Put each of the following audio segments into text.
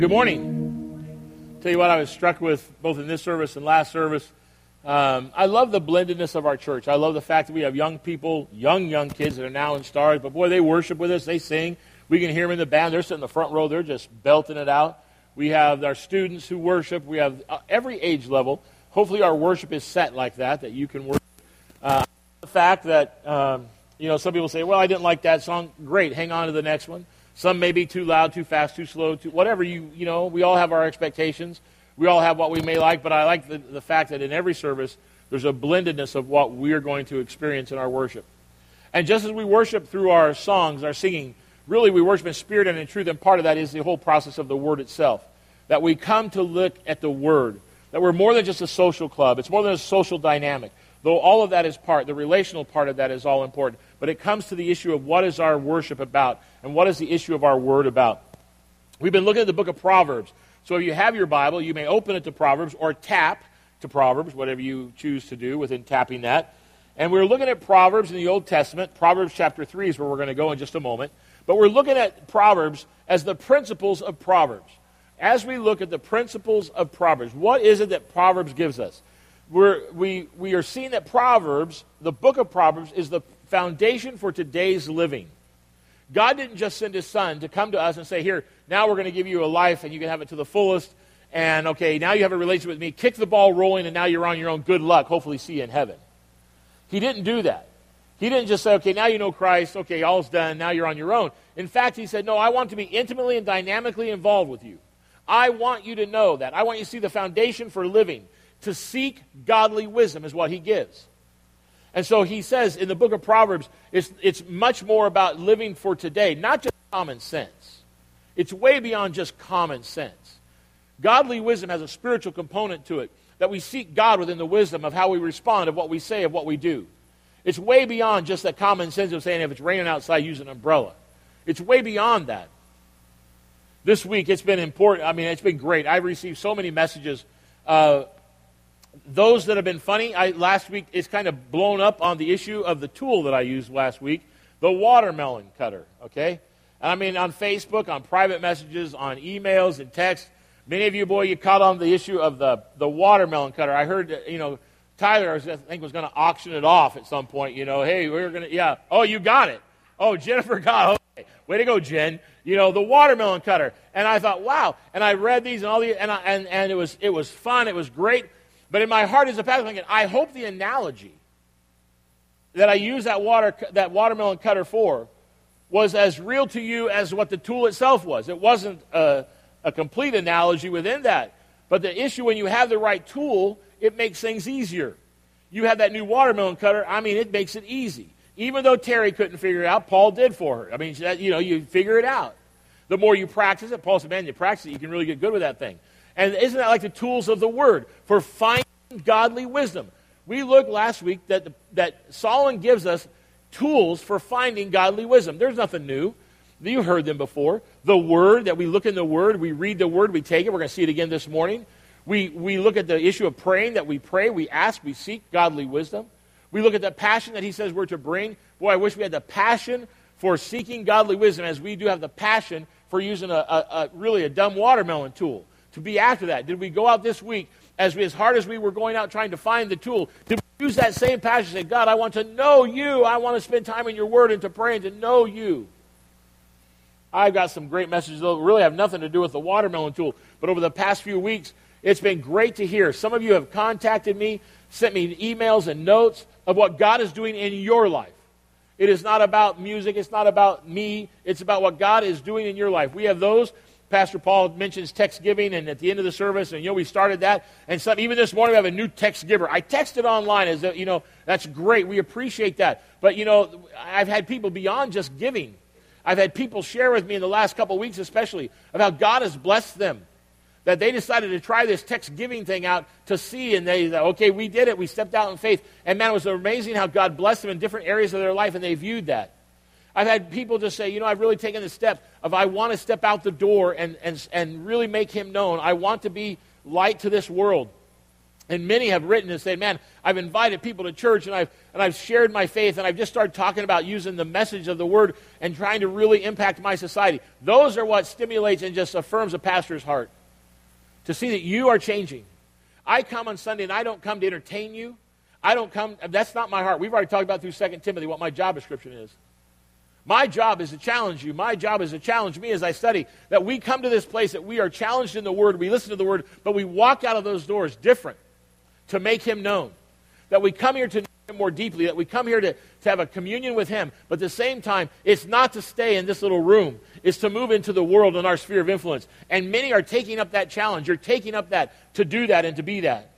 Good morning. Tell you what, I was struck with both in this service and last service. I love the blendedness of our church. I love the fact that we have young people, young kids that are now in Stars. But boy, they worship with us. They sing. We can hear them in the band. They're sitting in the front row. They're just belting it out. We have our students who worship. We have every age level. Hopefully our worship is set like that you can worship. The fact that, some people say, well, I didn't like that song. Great. Hang on to the next one. Some may be too loud, too fast, too slow, whatever. We all have our expectations. We all have what we may like, but I like the fact that in every service, there's a blendedness of what we're going to experience in our worship. And just as we worship through our songs, our singing, really we worship in spirit and in truth, and part of that is the whole process of the Word itself. That we come to look at the Word. That we're more than just a social club. It's more than a social dynamic. Though all of that is part, the relational part of that is all important. But it comes to the issue of what is our worship about and what is the issue of our Word about. We've been looking at the book of Proverbs. So if you have your Bible, you may open it to Proverbs or tap to Proverbs, whatever you choose to do within tapping that. And we're looking at Proverbs in the Old Testament. Proverbs chapter 3 is where we're going to go in just a moment. But we're looking at Proverbs as the principles of Proverbs. As we look at the principles of Proverbs, what is it that Proverbs gives us? We are seeing that Proverbs, the book of Proverbs, is the foundation for today's living. God didn't just send His Son to come to us and say, here, now we're going to give you a life and you can have it to the fullest. And, okay, now you have a relationship with me. Kick the ball rolling and now you're on your own. Good luck. Hopefully see you in heaven. He didn't do that. He didn't just say, okay, now you know Christ. Okay, all's done. Now you're on your own. In fact, He said, no, I want to be intimately and dynamically involved with you. I want you to know that. I want you to see the foundation for living. To seek godly wisdom is what He gives. And so He says in the book of Proverbs, it's much more about living for today, not just common sense. It's way beyond just common sense. Godly wisdom has a spiritual component to it, that we seek God within the wisdom of how we respond, of what we say, of what we do. It's way beyond just that common sense of saying if it's raining outside, use an umbrella. It's way beyond that. This week, it's been important. I mean, it's been great. I've received so many messages. Those that have been funny, last week it's kind of blown up on the issue of the tool that I used last week, the watermelon cutter, okay? And I mean, on Facebook, on private messages, on emails and texts, many of you, boy, you caught on the issue of the watermelon cutter. I heard, Tyler, I think, was going to auction it off at some point, hey, we're going to, yeah. Oh, you got it. Oh, Jennifer got it. Okay. Way to go, Jen. The watermelon cutter. And I thought, wow. And I read these and all these, and it was fun. It was great. But in my heart as a pastor, I'm thinking, I hope the analogy that I used that watermelon cutter for was as real to you as what the tool itself was. It wasn't a complete analogy within that. But the issue when you have the right tool, it makes things easier. You have that new watermelon cutter, it makes it easy. Even though Terry couldn't figure it out, Paul did for her. You figure it out. The more you practice it, Paul said, man, you practice it, you can really get good with that thing. And isn't that like the tools of the Word for finding godly wisdom? We looked last week that Solomon gives us tools for finding godly wisdom. There's nothing new. You've heard them before. The Word, that we look in the Word, we read the Word, we take it. We're going to see it again this morning. We look at the issue of praying, that we pray, we ask, we seek godly wisdom. We look at the passion that He says we're to bring. Boy, I wish we had the passion for seeking godly wisdom as we do have the passion for using really a dumb watermelon tool. To be after that. Did we go out this week as hard as we were going out trying to find the tool? Did we use that same passion and say, God, I want to know you. I want to spend time in your Word and to pray and to know you. I've got some great messages that really have nothing to do with the watermelon tool. But over the past few weeks, it's been great to hear. Some of you have contacted me, sent me emails and notes of what God is doing in your life. It is not about music. It's not about me. It's about what God is doing in your life. We have those. Pastor Paul mentions text giving, and at the end of the service, and we started that. And even this morning we have a new text giver. I texted online as that's great. We appreciate that. But I've had people beyond just giving. I've had people share with me in the last couple of weeks, especially, of how God has blessed them. That they decided to try this text giving thing out to see, and they said, okay, we did it. We stepped out in faith, and man, it was amazing how God blessed them in different areas of their life, and they viewed that. I've had people just say, I've really taken the step of I want to step out the door and really make Him known. I want to be light to this world. And many have written and said, man, I've invited people to church and I've shared my faith and I've just started talking about using the message of the Word and trying to really impact my society. Those are what stimulates and just affirms a pastor's heart, to see that you are changing. I come on Sunday and I don't come to entertain you. I don't come, that's not my heart. We've already talked about through 2 Timothy what my job description is. My job is to challenge you. My job is to challenge me as I study, that we come to this place that we are challenged in the Word, we listen to the Word, but we walk out of those doors different, to make Him known. That we come here to know Him more deeply, that we come here to have a communion with Him, but at the same time, it's not to stay in this little room. It's to move into the world and our sphere of influence. And many are taking up that challenge. You're taking up that, to do that and to be that.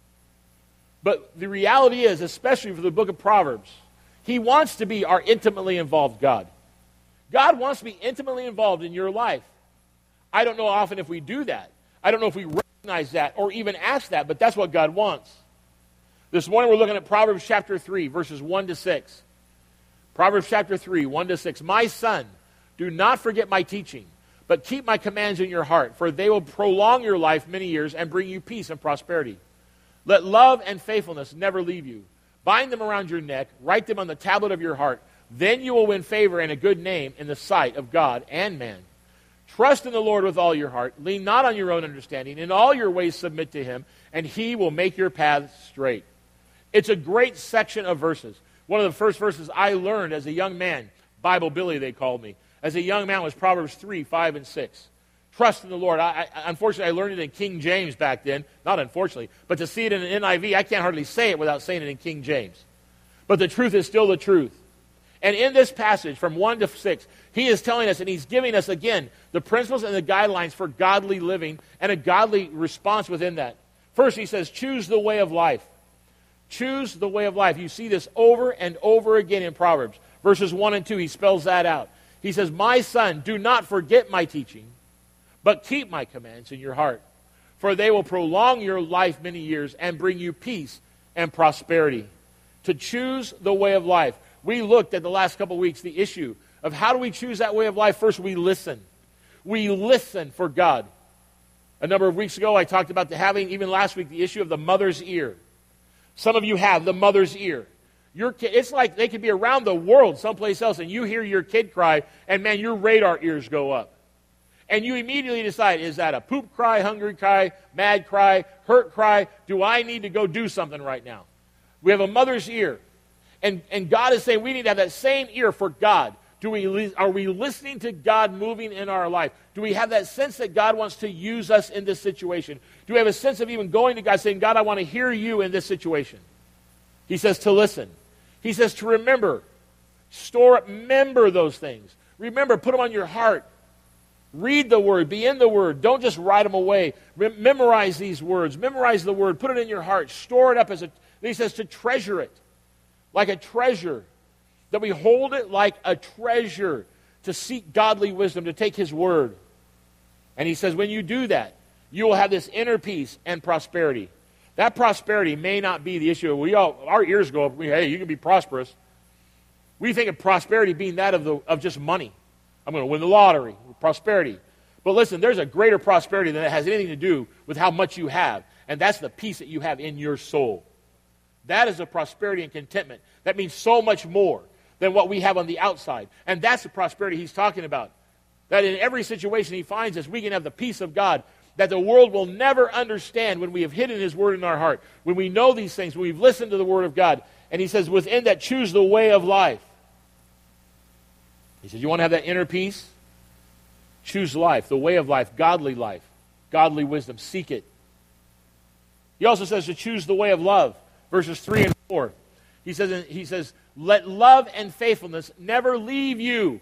But the reality is, especially for the book of Proverbs, He wants to be our intimately involved God. God wants to be intimately involved in your life. I don't know often if we do that. I don't know if we recognize that or even ask that, but that's what God wants. This morning we're looking at Proverbs chapter 3, verses 1 to 6. Proverbs chapter 3, 1 to 6. My son, do not forget my teaching, but keep my commands in your heart, for they will prolong your life many years and bring you peace and prosperity. Let love and faithfulness never leave you. Bind them around your neck, write them on the tablet of your heart. Then you will win favor and a good name in the sight of God and man. Trust in the Lord with all your heart. Lean not on your own understanding. In all your ways submit to Him, and He will make your paths straight. It's a great section of verses. One of the first verses I learned as a young man, Bible Billy they called me, as a young man was Proverbs 3, 5, and 6. Trust in the Lord. Unfortunately, I learned it in King James back then. Not unfortunately, but to see it in an NIV, I can't hardly say it without saying it in King James. But the truth is still the truth. And in this passage, from 1 to 6, he is telling us, and he's giving us, again, the principles and the guidelines for godly living and a godly response within that. First, he says, choose the way of life. Choose the way of life. You see this over and over again in Proverbs. Verses 1 and 2, he spells that out. He says, my son, do not forget my teaching, but keep my commands in your heart, for they will prolong your life many years and bring you peace and prosperity. To choose the way of life. We looked at the last couple of weeks the issue of how do we choose that way of life. First, we listen. We listen for God. A number of weeks ago, I talked about even last week, the issue of the mother's ear. Some of you have the mother's ear. Your kid, it's like they could be around the world someplace else, and you hear your kid cry, and man, your radar ears go up. And you immediately decide, is that a poop cry, hungry cry, mad cry, hurt cry? Do I need to go do something right now? We have a mother's ear. And God is saying we need to have that same ear for God. Are we listening to God moving in our life? Do we have that sense that God wants to use us in this situation? Do we have a sense of even going to God saying, God, I want to hear you in this situation? He says to listen. He says to remember. Remember those things. Remember, put them on your heart. Read the Word. Be in the Word. Don't just write them away. Memorize these words. Memorize the Word. Put it in your heart. Store it up he says to treasure it. Like a treasure, that we hold it like a treasure, to seek godly wisdom, to take His Word. And he says, when you do that, you will have this inner peace and prosperity. That prosperity may not be the issue. Our ears go up, hey, you can be prosperous. We think of prosperity being that of just money. I'm going to win the lottery, prosperity. But listen, there's a greater prosperity than it has anything to do with how much you have. And that's the peace that you have in your soul. That is a prosperity and contentment. That means so much more than what we have on the outside. And that's the prosperity he's talking about. That in every situation he finds us, we can have the peace of God that the world will never understand when we have hidden His Word in our heart. When we know these things, when we've listened to the Word of God. And he says, within that, choose the way of life. He says, you want to have that inner peace? Choose life, the way of life, godly wisdom. Seek it. He also says to choose the way of love. Verses 3 and 4. He says, let love and faithfulness never leave you.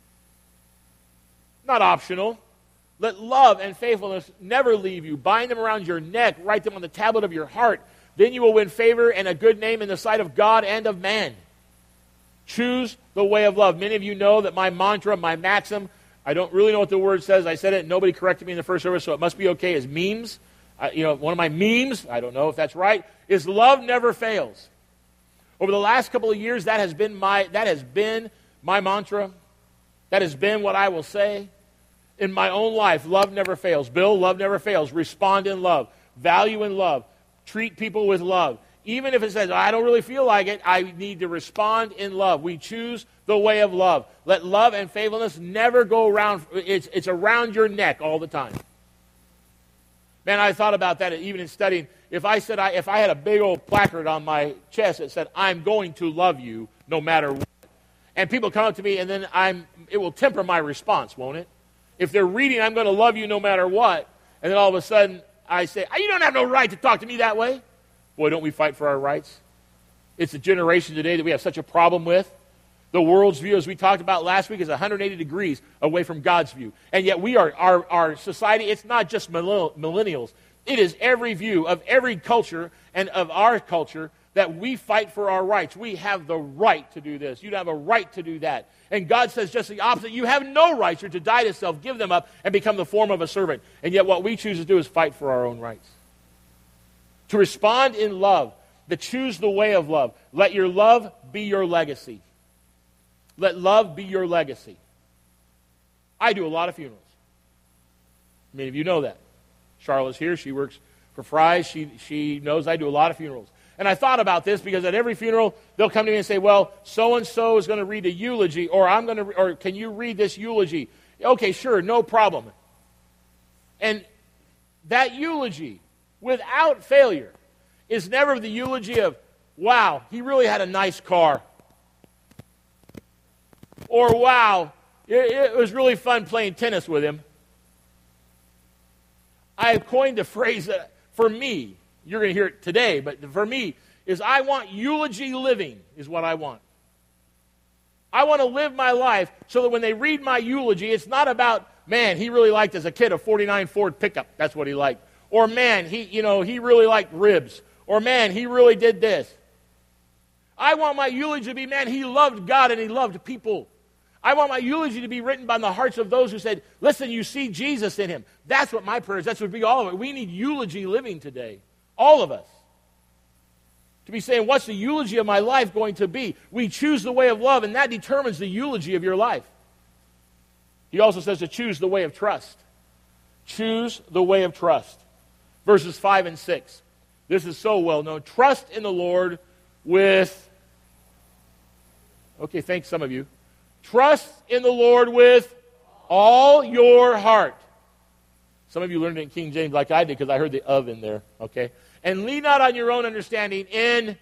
Not optional. Let love and faithfulness never leave you. Bind them around your neck. Write them on the tablet of your heart. Then you will win favor and a good name in the sight of God and of man. Choose the way of love. Many of you know that my mantra, my maxim, I don't really know what the word says. I said it and nobody corrected me in the first service, so it must be okay, is memes. One of my memes, I don't know if that's right, is love never fails. Over the last couple of years, that has been my mantra. That has been what I will say. In my own life, love never fails. Bill, love never fails. Respond in love. Value in love. treat people with love. Even if it says, I don't really feel like it, I need to respond in love. We choose the way of love. Let love and faithfulness never go around. It's around your neck all the time. Man, I thought about that even in studying. If I had a big old placard on my chest that said, I'm going to love you no matter what. And people come up to me, and then it will temper my response, won't it? If they're reading, I'm going to love you no matter what, and then all of a sudden I say, you don't have no right to talk to me that way. Boy, don't we fight for our rights? It's a generation today that we have such a problem with. The world's view, as we talked about last week, is 180 degrees away from God's view. And yet we are, our society, it's not just millennials. It is every view of every culture and of our culture that we fight for our rights. We have the right to do this. You have a right to do that. And God says just the opposite. You have no rights. You're to die to self, give them up, and become the form of a servant. And yet what we choose to do is fight for our own rights. To respond in love, to choose the way of love. Let your love be your legacy. Let love be your legacy. I do a lot of funerals. Many of you know that. Charlotte's here. She works for Fry's. She knows I do a lot of funerals. And I thought about this because at every funeral, they'll come to me and say, well, so-and-so is going to read a eulogy, or can you read this eulogy? Okay, sure, no problem. And that eulogy, without failure, is never the eulogy of, wow, he really had a nice car. Or, wow, it was really fun playing tennis with him. I have coined the phrase that, for me, you're going to hear it today, but for me, is I want eulogy living is what I want. I want to live my life so that when they read my eulogy, it's not about, man, he really liked as a kid a 49 Ford pickup. That's what he liked. Or, man, he really liked ribs. Or, man, he really did this. I want my eulogy to be, man, he loved God and he loved people. I want my eulogy to be written by the hearts of those who said, listen, you see Jesus in him. That's what my prayer is. That's what would be all of it. We need eulogy living today. All of us. To be saying, what's the eulogy of my life going to be? We choose the way of love, and that determines the eulogy of your life. He also says to choose the way of trust. Choose the way of trust. Verses 5 and 6. This is so well known. Trust in the Lord with... Okay, thanks some of you. Trust in the Lord with all your heart. Some of you learned it in King James like I did because I heard the of in there. Okay? And lean not on your own understanding. In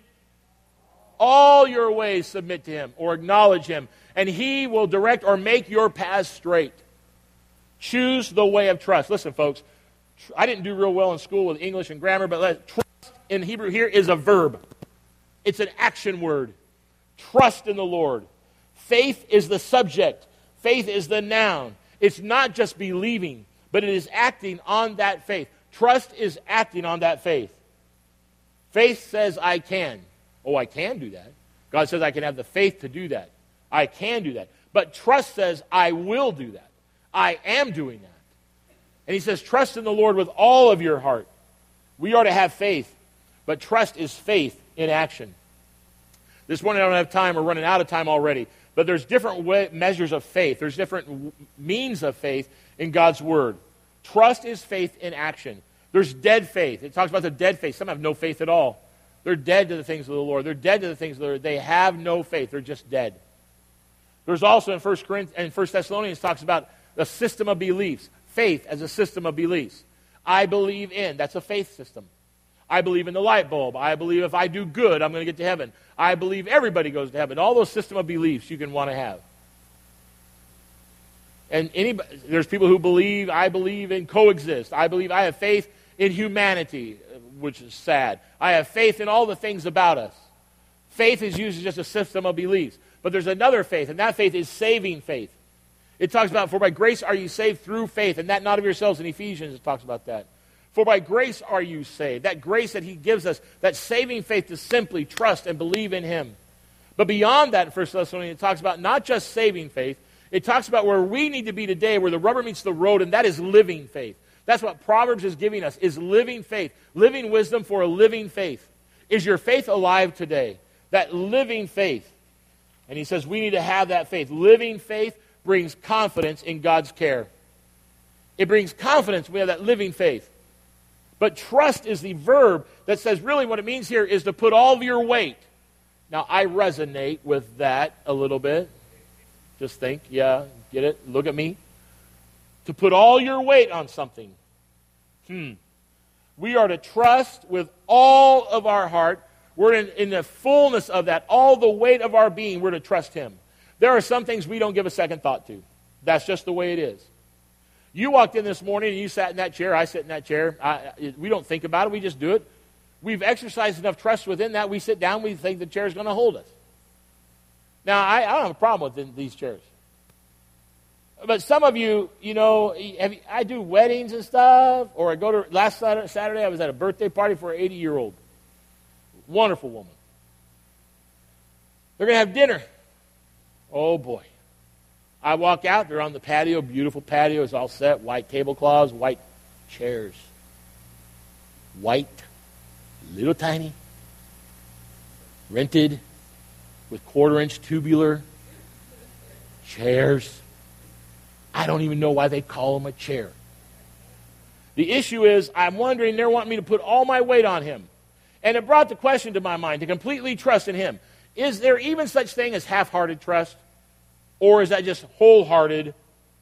all your ways submit to him or acknowledge him. And he will direct or make your paths straight. Choose the way of trust. Listen, folks. I didn't do real well in school with English and grammar, but trust in Hebrew here is a verb. It's an action word. Trust in the Lord. Faith is the subject. Faith is the noun. It's not just believing, but it is acting on that faith. Trust is acting on that faith. Faith says, I can. Oh, I can do that. God says I can have the faith to do that. I can do that. But trust says, I will do that. I am doing that. And he says, trust in the Lord with all of your heart. We are to have faith, but trust is faith in action. This morning I don't have time. We're running out of time already. But there's different measures of faith. There's different means of faith in God's Word. Trust is faith in action. There's dead faith. It talks about the dead faith. Some have no faith at all. They're dead to the things of the Lord. They're dead to the things of the Lord. They have no faith. They're just dead. There's also in 1 Thessalonians talks about the system of beliefs. Faith as a system of beliefs. I believe in. That's a faith system. I believe in the light bulb. I believe if I do good, I'm going to get to heaven. I believe everybody goes to heaven. All those system of beliefs you can want to have. And there's people who believe, I believe in coexist. I have faith in humanity, which is sad. I have faith in all the things about us. Faith is usually just a system of beliefs. But there's another faith, and that faith is saving faith. It talks about, for by grace are you saved through faith, and that not of yourselves. In Ephesians it talks about that. For by grace are you saved. That grace that he gives us, that saving faith to simply trust and believe in him. But beyond that, in 1 Thessalonians, it talks about not just saving faith. It talks about where we need to be today, where the rubber meets the road, and that is living faith. That's what Proverbs is giving us, is living faith. Living wisdom for a living faith. Is your faith alive today? That living faith. And he says we need to have that faith. Living faith brings confidence in God's care. It brings confidence when we have that living faith. But trust is the verb that says really what it means here is to put all of your weight. Now, I resonate with that a little bit. Just think, yeah, get it? Look at me. To put all your weight on something. We are to trust with all of our heart. We're in the fullness of that, all the weight of our being, we're to trust Him. There are some things we don't give a second thought to. That's just the way it is. You walked in this morning and you sat in that chair, I sit in that chair. We don't think about it, we just do it. We've exercised enough trust within that, we sit down, we think the chair is going to hold us. Now, I don't have a problem with these chairs. But some of you, I do weddings and stuff, or I go to, last Saturday I was at a birthday party for an 80-year-old. Wonderful woman. They're going to have dinner. Oh, boy. I walk out, they're on the patio, beautiful patio, it's all set, white tablecloths, white chairs. White, little tiny, rented, with quarter-inch tubular chairs. I don't even know why they call them a chair. The issue is, I'm wondering, they're wanting me to put all my weight on Him. And it brought the question to my mind, to completely trust in Him. Is there even such thing as half-hearted trust? Or is that just wholehearted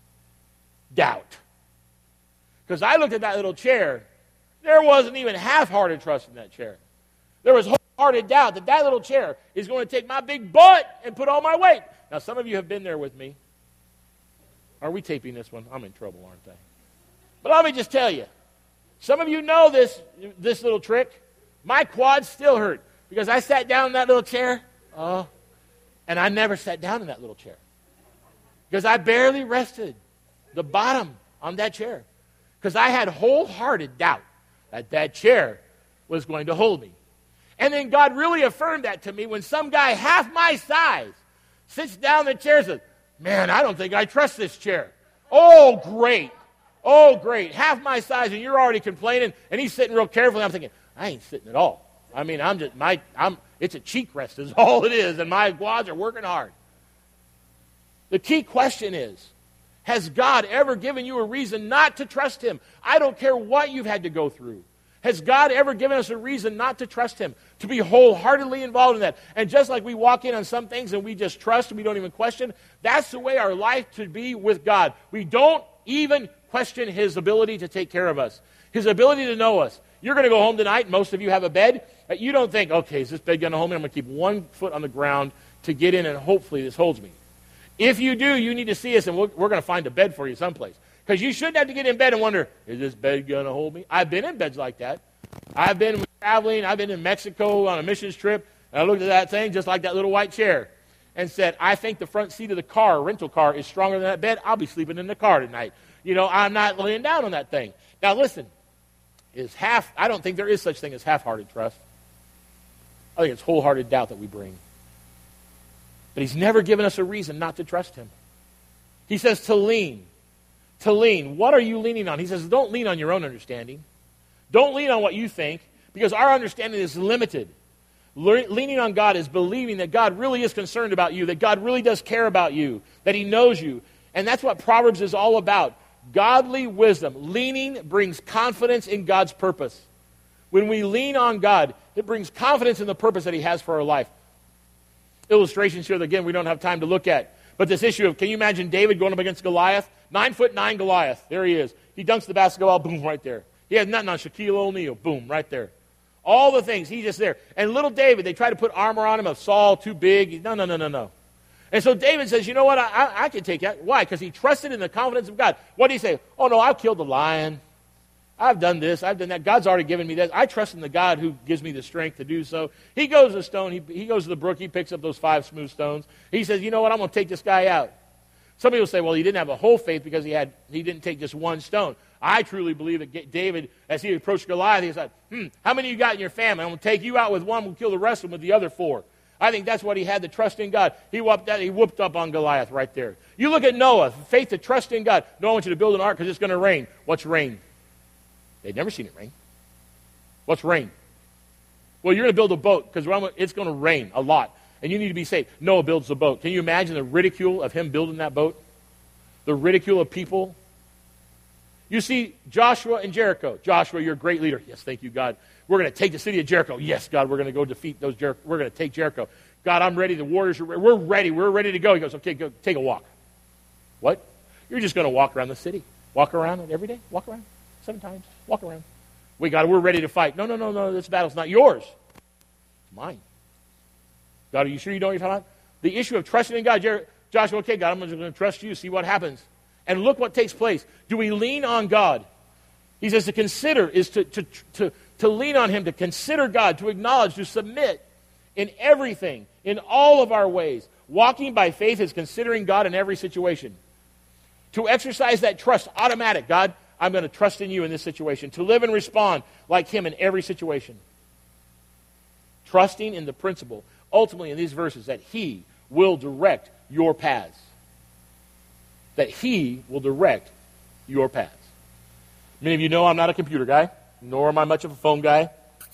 doubt? Because I looked at that little chair, there wasn't even half-hearted trust in that chair. There was wholehearted doubt that that little chair is going to take my big butt and put all my weight. Now, some of you have been there with me. Are we taping this one? I'm in trouble, aren't I? But let me just tell you, some of you know this little trick. My quads still hurt because I sat down in that little chair, and I never sat down in that little chair because I barely rested the bottom on that chair because I had wholehearted doubt that that chair was going to hold me. And then God really affirmed that to me when some guy half my size sits down in the chair and says, man, I don't think I trust this chair. Oh, great. Oh, great. Half my size, and you're already complaining, and he's sitting real carefully. I'm thinking, I ain't sitting at all. I mean, it's a cheek rest is all it is, and my quads are working hard. The key question is, has God ever given you a reason not to trust Him? I don't care what you've had to go through. Has God ever given us a reason not to trust Him, to be wholeheartedly involved in that? And just like we walk in on some things and we just trust and we don't even question, that's the way our life should be with God. We don't even question His ability to take care of us, His ability to know us. You're going to go home tonight, and most of you have a bed. You don't think, okay, is this bed going to hold me? I'm going to keep one foot on the ground to get in, and hopefully this holds me. If you do, you need to see us, and we're going to find a bed for you someplace. Because you shouldn't have to get in bed and wonder, is this bed going to hold me? I've been in beds like that. I've been traveling. I've been in Mexico on a missions trip, and I looked at that thing just like that little white chair and said, I think the front seat of the car, rental car, is stronger than that bed. I'll be sleeping in the car tonight. I'm not laying down on that thing. Now, listen, I don't think there is such thing as half-hearted trust. I think it's wholehearted doubt that we bring. But He's never given us a reason not to trust Him. He says to lean. To lean. What are you leaning on? He says, don't lean on your own understanding. Don't lean on what you think, because our understanding is limited. Leaning on God is believing that God really is concerned about you, that God really does care about you, that He knows you. And that's what Proverbs is all about. Godly wisdom. Leaning brings confidence in God's purpose. When we lean on God, it brings confidence in the purpose that He has for our life. Illustrations here that, again, we don't have time to look at. But this issue of, can you imagine David going up against Goliath? 9'9" Goliath. There he is. He dunks the basketball, boom, right there. He has nothing on Shaquille O'Neal, boom, right there. All the things, he's just there. And little David, they try to put armor on him of Saul, too big. No. And so David says, you know what, I can take that. Why? Because he trusted in the confidence of God. What did he say? Oh, no, I've killed the lion. I've done this, I've done that. God's already given me that. I trust in the God who gives me the strength to do so. He goes to the stone. He goes to the brook. He picks up those 5 smooth stones. He says, you know what, I'm going to take this guy out. Some people say, well, he didn't have a whole faith because he didn't take just one stone. I truly believe that David, as he approached Goliath, he said, how many of you got in your family? I'm going to take you out with one. We'll kill the rest of them with the other 4. I think that's what he had, the trust in God. He whooped up on Goliath right there. You look at Noah, faith to trust in God. No, I want you to build an ark because it's going to rain. What's rain? They'd never seen it rain. What's rain? Well, you're going to build a boat because it's going to rain a lot, and you need to be safe. Noah builds the boat. Can you imagine the ridicule of him building that boat? The ridicule of people. You see Joshua and Jericho. Joshua, you're a great leader. Yes, thank you, God. We're going to take the city of Jericho. Yes, God, we're going to go defeat those Jericho. We're going to take Jericho. God, I'm ready. The warriors are ready. We're ready. We're ready to go. He goes, okay, go take a walk. What? You're just going to walk around the city. Walk around it every day. Walk around 7 times. Walk around. Wait, God, we're ready to fight. No. This battle's not yours. It's mine. God, are you sure you know what you're talking about? The issue of trusting in God. Joshua, okay, God, I'm just going to trust you. See what happens. And look what takes place. Do we lean on God? He says to consider is to lean on him, to consider God, to acknowledge, to submit in everything, in all of our ways. Walking by faith is considering God in every situation. To exercise that trust, automatic. God, I'm going to trust in you in this situation. To live and respond like him in every situation. Trusting in the principle, ultimately in these verses, that he will direct your paths. That he will direct your paths. Many of you know I'm not a computer guy, nor am I much of a phone guy.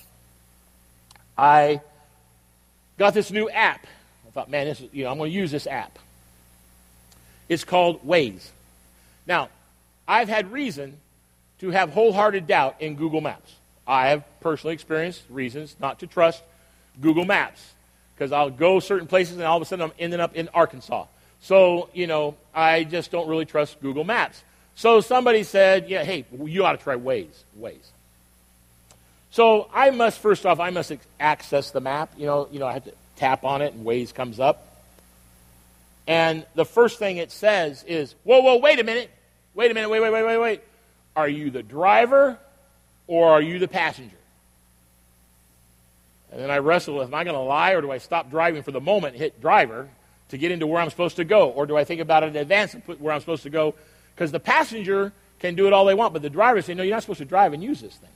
I got this new app. I thought, man, I'm going to use this app. It's called Waze. Now, I've had reason to have wholehearted doubt in Google Maps. I have personally experienced reasons not to trust Google Maps because I'll go certain places and all of a sudden I'm ending up in Arkansas. So, I just don't really trust Google Maps. So somebody said, yeah, hey, you ought to try Waze. So I must access the map. I have to tap on it and Waze comes up. And the first thing it says is, whoa, wait a minute. Wait. Are you the driver or are you the passenger? And then I wrestle with, am I going to lie or do I stop driving for the moment and hit driver to get into where I'm supposed to go? Or do I think about it in advance and put where I'm supposed to go? Because the passenger can do it all they want, but the driver say, no, you're not supposed to drive and use this thing.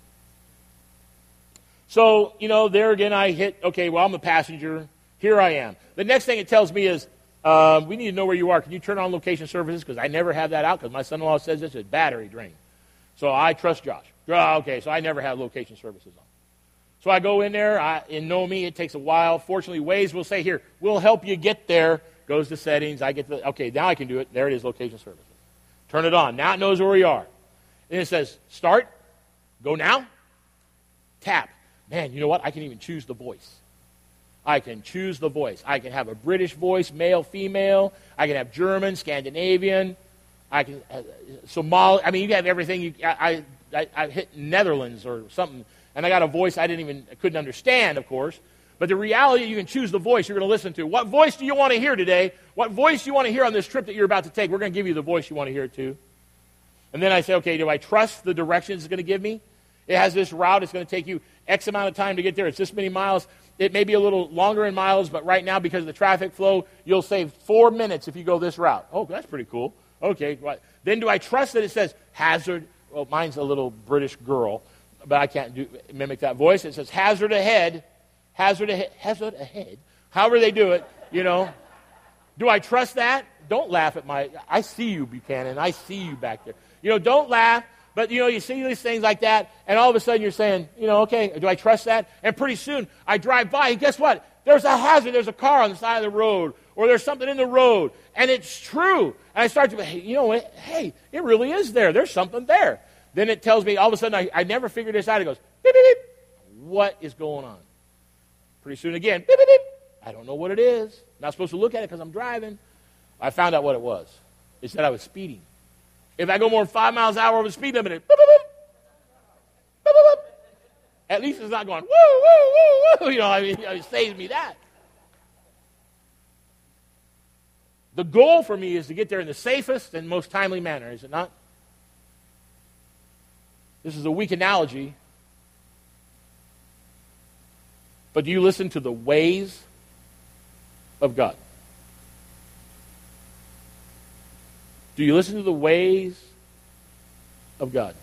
So, there again I hit, okay, well, I'm the passenger. Here I am. The next thing it tells me is, we need to know where you are. Can you turn on location services? Because I never have that out because my son-in-law says it's a battery drain. So I trust Josh. Okay, so I never have location services on. So I go in there. And know me, it takes a while. Fortunately, Waze will say, here, we'll help you get there. Goes to settings. Okay, now I can do it. There it is, location services. Turn it on. Now it knows where we are. And it says, start. Go now. Tap. Man, you know what? I can even choose the voice. I can choose the voice. I can have a British voice, male, female. I can have German, Scandinavian. I can Somali. I mean, you have everything. I hit Netherlands or something, and I got a voice I couldn't understand, of course. But the reality, you can choose the voice you're going to listen to. What voice do you want to hear today? What voice do you want to hear on this trip that you're about to take? We're going to give you the voice you want to hear to. And then I say, okay, do I trust the directions it's going to give me? It has this route. It's going to take you X amount of time to get there. It's this many miles. It may be a little longer in miles, but right now, because of the traffic flow, you'll save 4 minutes if you go this route. Oh, that's pretty cool. Okay. Right. Then do I trust that it says hazard? Well, mine's a little British girl, but I can't mimic that voice. It says hazard ahead. Hazard ahead. However they do it, Do I trust that? Don't laugh at I see you, Buchanan. I see you back there. Don't laugh. But, you see these things like that, and all of a sudden you're saying, okay, do I trust that? And pretty soon I drive by, and guess what? There's a hazard. There's a car on the side of the road, or there's something in the road, and it's true. And I start to, hey, it really is there. There's something there. Then it tells me, all of a sudden, I never figured this out. It goes, beep, beep, beep. What is going on? Pretty soon again, beep, beep, beep. I don't know what it is. Not supposed to look at it because I'm driving. I found out what it was. It said I was speeding. If I go more than 5 miles an hour over the speed limit, boop, boop, boop, boop, boop, boop, at least it's not going, woo, woo, woo, woo. It saves me that. The goal for me is to get there in the safest and most timely manner, is it not? This is a weak analogy. But do you listen to the ways of God? Do you listen to the ways of God?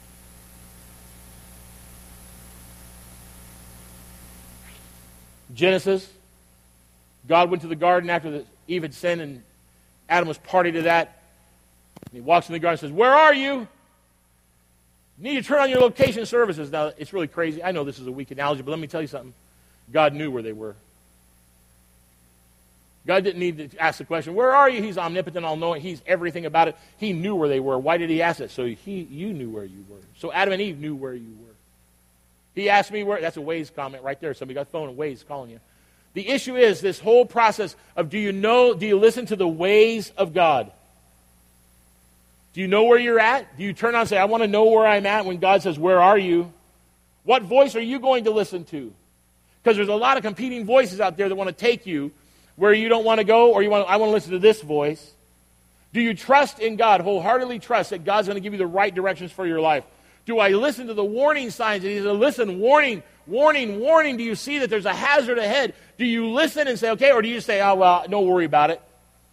Genesis, God went to the garden after Eve had sinned and Adam was party to that. And he walks in the garden and says, where are you? You need to turn on your location services. Now, it's really crazy. I know this is a weak analogy, but let me tell you something. God knew where they were. God didn't need to ask the question, where are you? He's omnipotent, all-knowing. He's everything about it. He knew where they were. Why did he ask that? So you knew where you were. So Adam and Eve knew where you were. He asked me where. That's a Waze comment right there. Somebody got a phone and Waze calling you. The issue is this whole process of do you listen to the ways of God? Do you know where you're at? Do you turn on and say, I want to know where I'm at when God says, where are you? What voice are you going to listen to? Because there's a lot of competing voices out there that want to take you where you don't want to go, or I want to listen to this voice. Do you trust in God, wholeheartedly trust that God's going to give you the right directions for your life? Do I listen to the warning signs? And he said, listen, warning, warning, warning. Do you see that there's a hazard ahead? Do you listen and say, okay, or do you just say, oh, well, don't worry about it?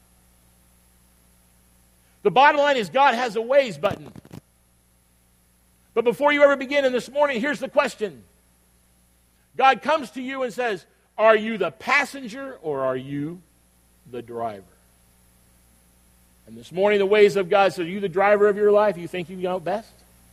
The bottom line is God has a Waze button. But before you ever begin in this morning, here's the question. God comes to you and says, are you the passenger or are you the driver? And this morning the ways of God says, are you the driver of your life? You think you know best?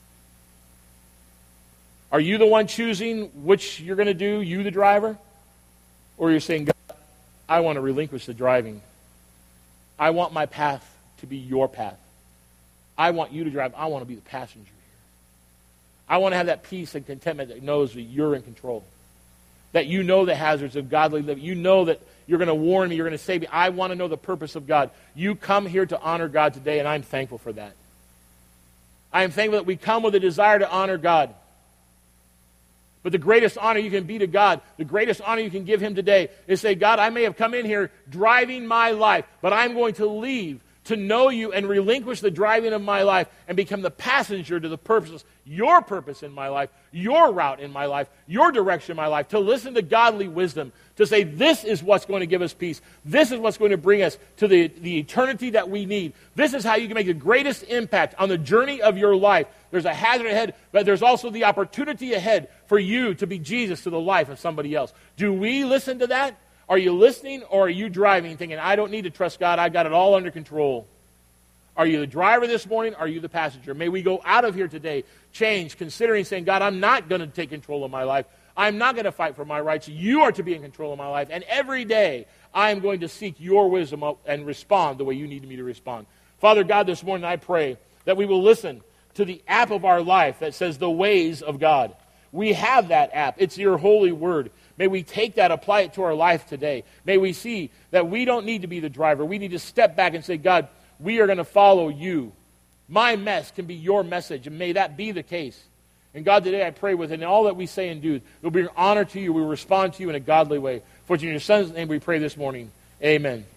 Are you the one choosing which you're going to do, you the driver? Or you're saying, God, I want to relinquish the driving. I want my path to be your path. I want you to drive. I want to be the passenger here. I want to have that peace and contentment that knows that you're in control. That you know the hazards of godly living. You know that you're going to warn me, you're going to save me. I want to know the purpose of God. You come here to honor God today, and I'm thankful for that. I am thankful that we come with a desire to honor God. But the greatest honor you can be to God, the greatest honor you can give Him today is say, God, I may have come in here driving my life, but I'm going to leave to know you and relinquish the driving of my life and become the passenger to the purposes, your purpose in my life, your route in my life, your direction in my life, to listen to godly wisdom, to say this is what's going to give us peace. This is what's going to bring us to the eternity that we need. This is how you can make the greatest impact on the journey of your life. There's a hazard ahead, but there's also the opportunity ahead for you to be Jesus to the life of somebody else. Do we listen to that? Are you listening, or are you driving thinking, I don't need to trust God, I've got it all under control? Are you the driver this morning? Are you the passenger? May we go out of here today, change, considering saying, God, I'm not going to take control of my life. I'm not going to fight for my rights. You are to be in control of my life. And every day, I am going to seek your wisdom and respond the way you need me to respond. Father God, this morning I pray that we will listen to the app of our life that says the ways of God. We have that app. It's your holy word. May we take that, apply it to our life today. May we see that we don't need to be the driver. We need to step back and say, God, we are going to follow you. My mess can be your message, and may that be the case. And God, today I pray within all that we say and do, it will be an honor to you. We will respond to you in a godly way. For in your Son's name we pray this morning. Amen.